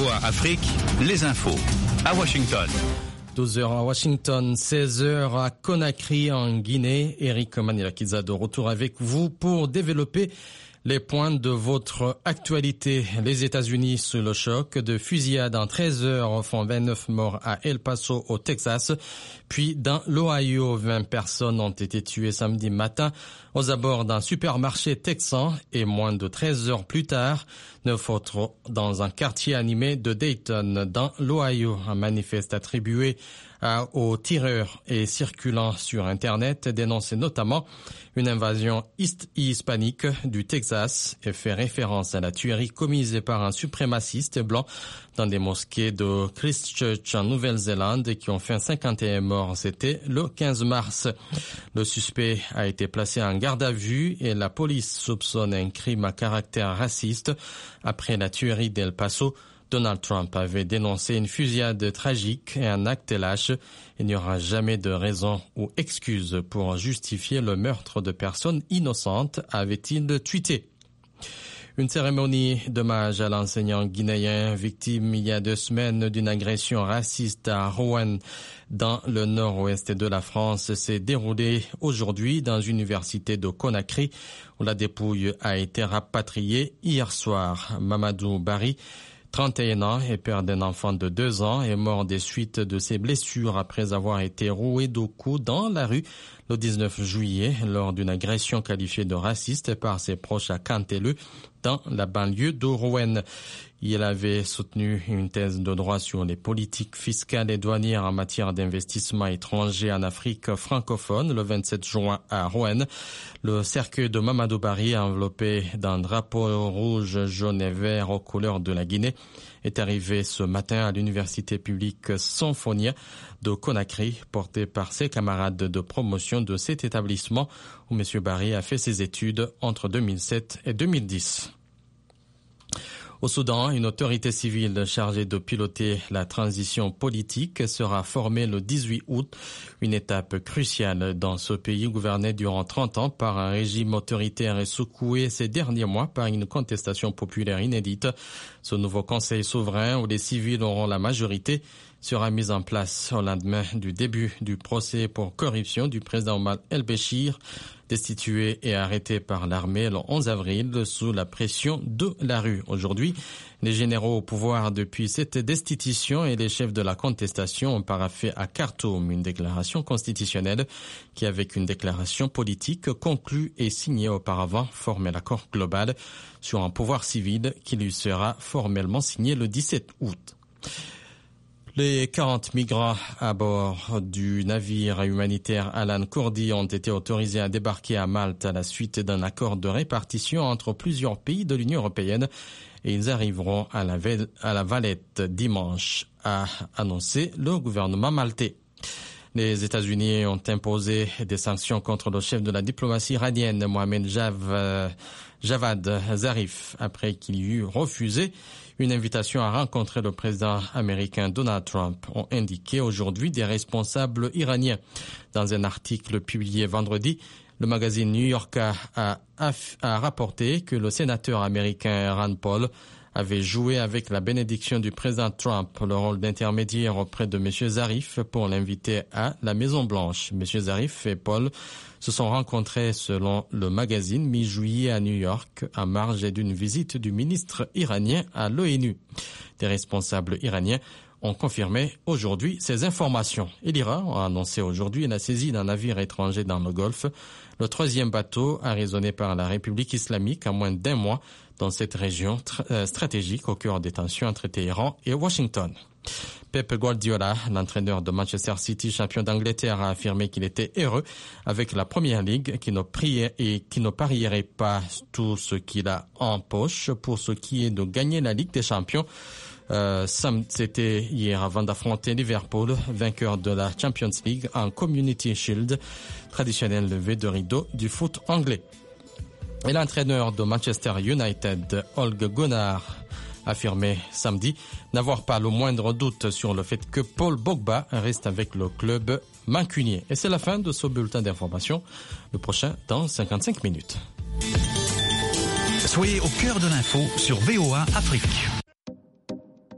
VOA Afrique, les infos. À Washington. 12h à Washington, 16h à Conakry en Guinée. Eric Manilakiza de retour avec vous pour développer les points de votre actualité. Les États-Unis sous le choc de fusillade en 13 heures font 29 morts à El Paso au Texas. Puis dans l'Ohio, 20 personnes ont été tuées samedi matin aux abords d'un supermarché texan et moins de 13 heures plus tard, 9 autres dans un quartier animé de Dayton dans l'Ohio. Un manifeste attribué aux tireurs et circulant sur Internet dénonçait notamment une invasion hispanique du Texas et fait référence à la tuerie commise par un suprémaciste blanc dans des mosquées de Christchurch en Nouvelle-Zélande qui ont fait 51 morts. C'était le 15 mars. Le suspect a été placé en garde à vue et la police soupçonne un crime à caractère raciste. Après la tuerie d'El Paso, Donald Trump avait dénoncé une fusillade tragique et un acte lâche. Il n'y aura jamais de raison ou excuse pour justifier le meurtre de personnes innocentes, avait-il tweeté. Une cérémonie d'hommage à l'enseignant guinéen victime il y a 2 semaines d'une agression raciste à Rouen dans le nord-ouest de la France s'est déroulée aujourd'hui dans l'université de Conakry où la dépouille a été rapatriée hier soir. Mamadou Barry, 31 ans et père d'un enfant de 2 ans, est mort des suites de ses blessures après avoir été roué de coups dans la rue le 19 juillet lors d'une agression qualifiée de raciste par ses proches à Canteleu dans la banlieue de Rouen. Il avait soutenu une thèse de droit sur les politiques fiscales et douanières en matière d'investissement étranger en Afrique francophone le 27 juin à Rouen. Le cercueil de Mamadou Barry, enveloppé d'un drapeau rouge, jaune et vert aux couleurs de la Guinée, est arrivé ce matin à l'université publique Symphonia de Conakry, porté par ses camarades de promotion de cet établissement où M. Barry a fait ses études entre 2007 et 2010. Au Soudan, une autorité civile chargée de piloter la transition politique sera formée le 18 août, une étape cruciale dans ce pays gouverné durant 30 ans par un régime autoritaire et secoué ces derniers mois par une contestation populaire inédite. Ce nouveau conseil souverain où les civils auront la majorité sera mis en place au lendemain du début du procès pour corruption du président Omar el-Béchir, destitué et arrêté par l'armée le 11 avril sous la pression de la rue. Aujourd'hui, les généraux au pouvoir depuis cette destitution et les chefs de la contestation ont paraphé à Khartoum une déclaration constitutionnelle qui, avec une déclaration politique conclue et signée auparavant, formait l'accord global sur un pouvoir civil qui lui sera formellement signé le 17 août. Les 40 migrants à bord du navire humanitaire Alan Kurdi ont été autorisés à débarquer à Malte à la suite d'un accord de répartition entre plusieurs pays de l'Union européenne et ils arriveront à la Valette dimanche, a annoncé le gouvernement maltais. Les États-Unis ont imposé des sanctions contre le chef de la diplomatie iranienne, Mohamed Javad Zarif, après qu'il y eut refusé une invitation à rencontrer le président américain Donald Trump, ont indiqué aujourd'hui des responsables iraniens. Dans un article publié vendredi, le magazine New Yorker a rapporté que le sénateur américain Rand Paul avait joué avec la bénédiction du président Trump le rôle d'intermédiaire auprès de M. Zarif pour l'inviter à la Maison-Blanche. M. Zarif et Paul se sont rencontrés selon le magazine mi-juillet à New York en marge d'une visite du ministre iranien à l'ONU. Des responsables iraniens ont confirmé aujourd'hui ces informations. Et l'Iran a annoncé aujourd'hui la saisie d'un navire étranger dans le Golfe, le 3e bateau arraisonné par la République islamique en moins d'1 mois dans cette région stratégique au cœur des tensions entre Téhéran et Washington. Pep Guardiola, l'entraîneur de Manchester City, champion d'Angleterre, a affirmé qu'il était heureux avec la Premier League, qui ne parierait pas tout ce qu'il a en poche pour ce qui est de gagner la Ligue des Champions. C'était hier avant d'affronter Liverpool, vainqueur de la Champions League en Community Shield, traditionnel lever de rideau du foot anglais. Et l'entraîneur de Manchester United, Ole Gunnar, affirmait samedi n'avoir pas le moindre doute sur le fait que Paul Pogba reste avec le club mancunien. Et c'est la fin de ce bulletin d'information. Le prochain dans 55 minutes. Soyez au cœur de l'info sur VOA Afrique.